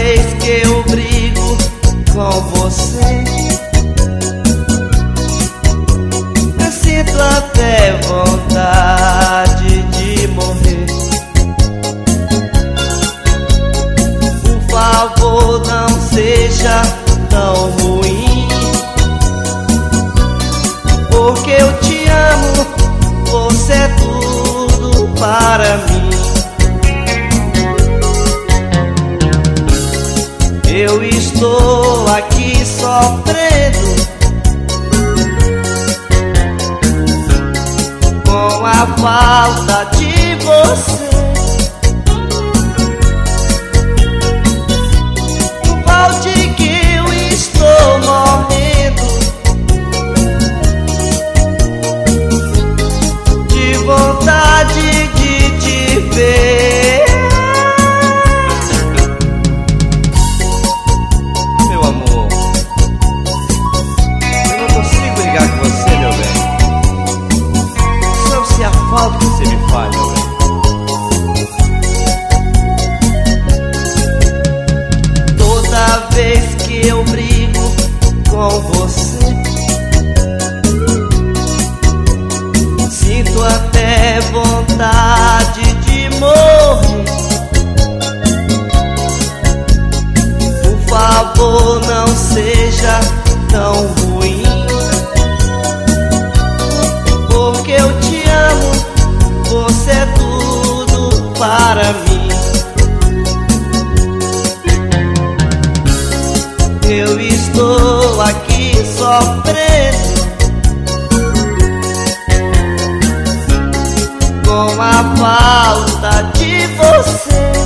vez que eu brigo com você, eu sinto até vontade de morrer. Por favor, não seja tão ruim, porque eu te amo, você é tudo para mim. Eu estou aqui sofrendo com a falta de você. O balde que eu estou morrendo de vontade de te ver. Meu amor, eu não consigo ligar com você, meu bem. Não sei a falta que você me faz, meu bem. Toda vez que eu brigo com você, sinto até vontade de morrer. Por favor, não seja tão ruim, porque eu te amo, você é tudo para mim. Eu estou aqui sofrendo com a falta de você.